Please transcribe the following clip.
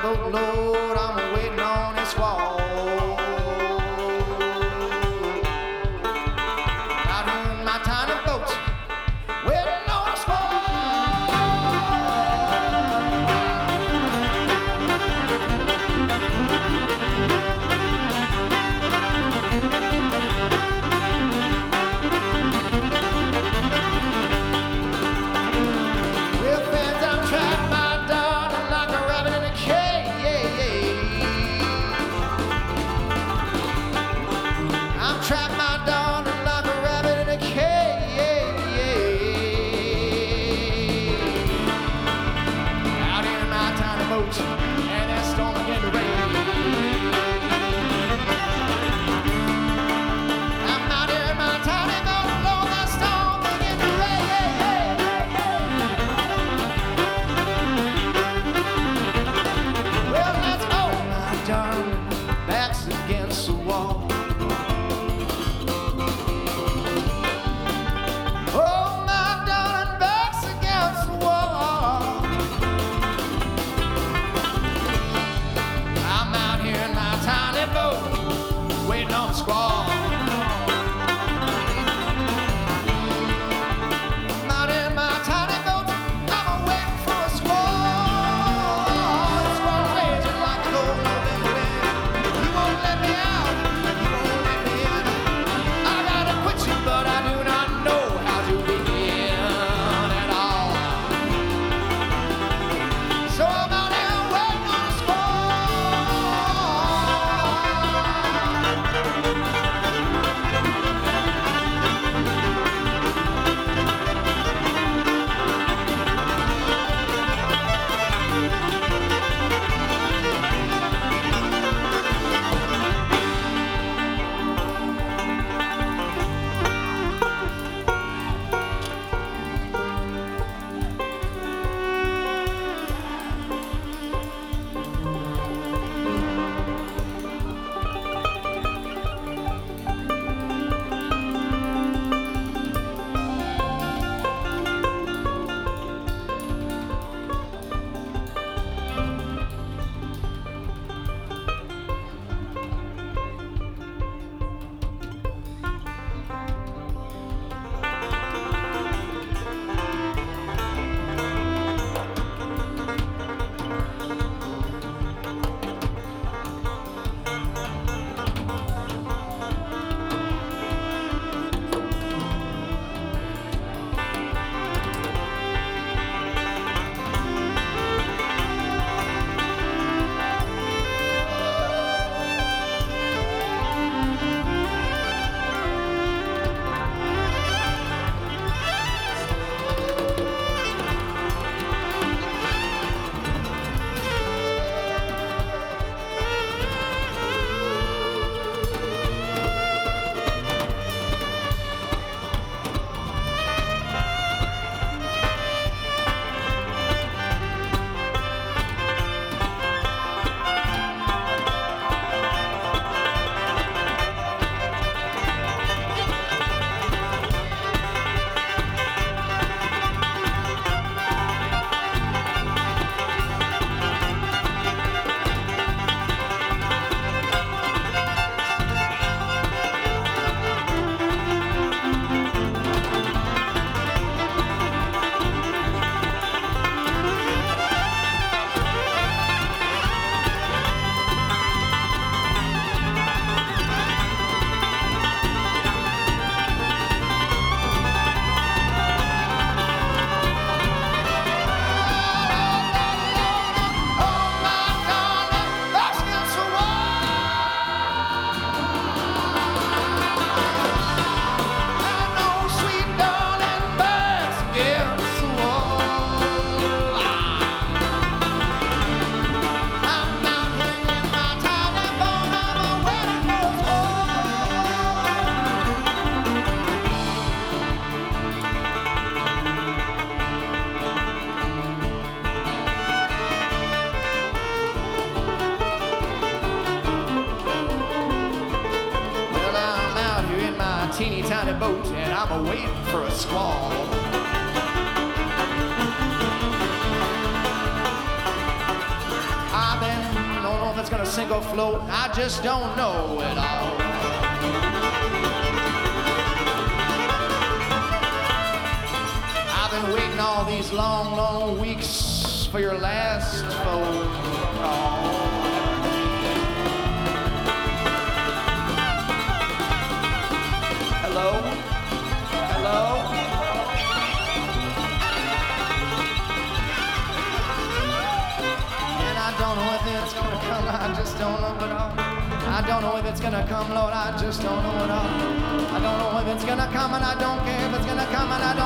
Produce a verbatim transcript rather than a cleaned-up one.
boat load, I'm waiting on this wall. Out in my tiny boat, waiting on this wall. Well, friends, I'm trapped, my darling, like a rabbit in a cage. I'm trapped, my darling, like a rabbit in a cage. Out in my tiny boat, and that storm began to rain. I'm out here in my tiny boat, Lord, that storm began to rain. Well, let's go, my darling, backs against the wall. Oh, my darling, backs against the wall. I'm out here in my tiny boat, waiting on the squall. I'm out in my tiny boat, I'm waiting for a squall. The squall raging like a cold November wind. You won't let me out, you won't let me in. I gotta quit you, but I do not know how to begin at all. So I'm out here waiting on a squall. teeny tiny boat and I'm waiting for a squall. I've been it's gonna sink or float. I just don't know at all. I've been waiting all these long, long weeks for your last phone call. Hello? Hello? And I don't know if it's gonna come, I just don't know at all. I don't know if it's gonna come, Lord, I just don't know at all. I don't know if it's gonna come and I don't care if it's gonna come and I